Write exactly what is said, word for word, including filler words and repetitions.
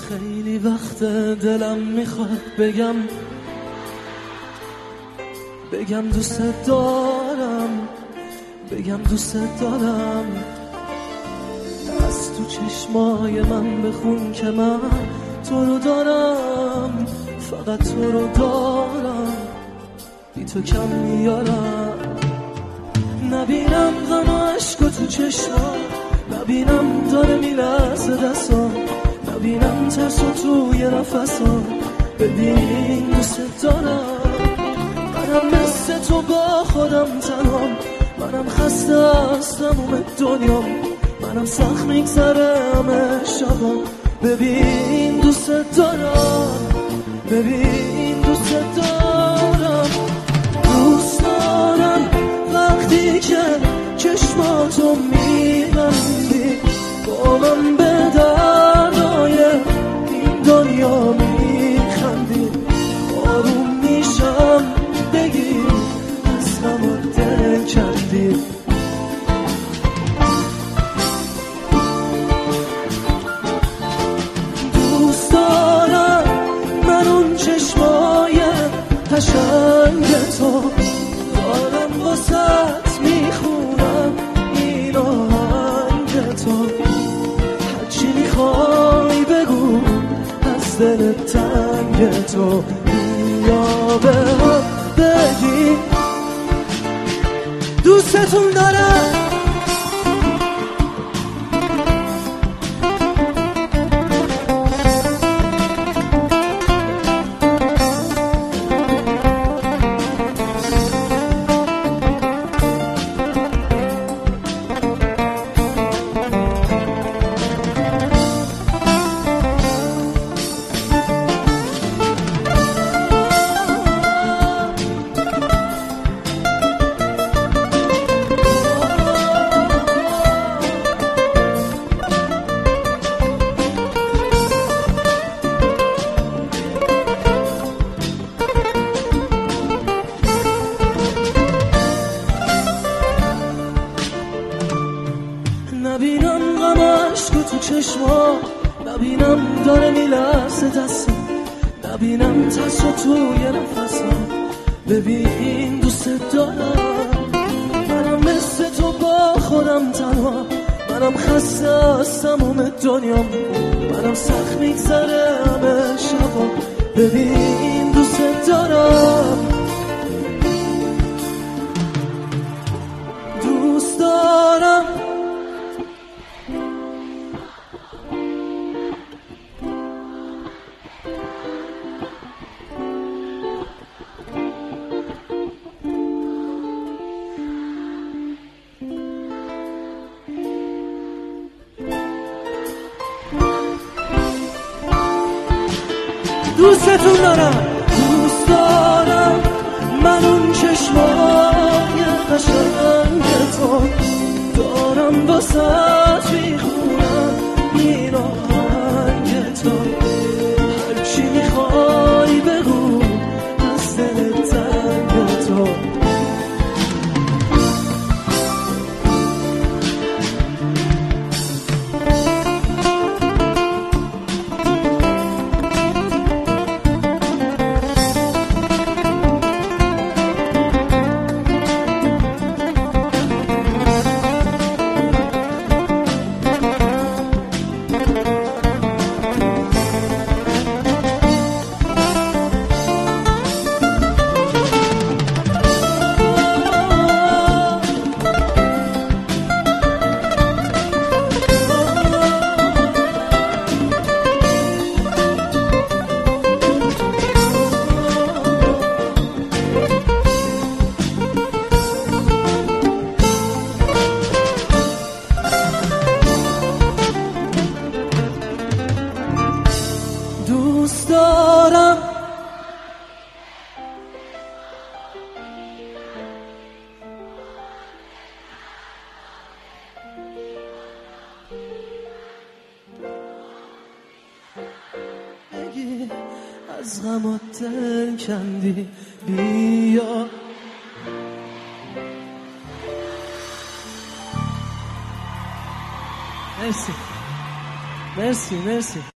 خیلی وقت دلم میخواد بگم بگم دوست دارم بگم دوست دارم. از تو چشمای من بخون که من تو رو دارم، فقط تو رو دارم، بی تو کم میارم. نبینم غم و عشق و تو چشما، نبینم داره میلرزه دستام، نبینم ترس و توی نفسام. ببین دوست دارم، منم مثل تو با خودم تنهام، منم خسته از تموم دنیام، منم سخت میگذره همه شبام. ببین دوست دارم، ببین دوست دارم. دوست دارم وقتی که چشماتو میبندی، با من به دردای این دنیا میخندی. آروم میشم بگی از غم و دل کندی. دوست دارم من اون چشمای قشنگ تو، دارم واسط میخونم این آهنگ تو. هرچی میخوای بگو از دل تنگ تو، بیا به هم بگی دوستتون دارم. نبینم غم عشق تو چشما، نبینم داره میلرزه دستم، نبینم ترس و توی نفسم. ببین دوست دارم، منم مثل تو با خودم تنها، منم خسته از تموم دنیام، منم سخت میگذره همه شبام. ببین دوست دارم، دوست دارم. دوستتون دارم، دوست دارم من اون چشمای قشنگ تو، دارم واسط میخونم این آهنگ تو. هرچی میخوای بگو از دل تنگ تو. دوست دارم. بگی از غم و دل کندی، بیا مرسی مرسی مرسی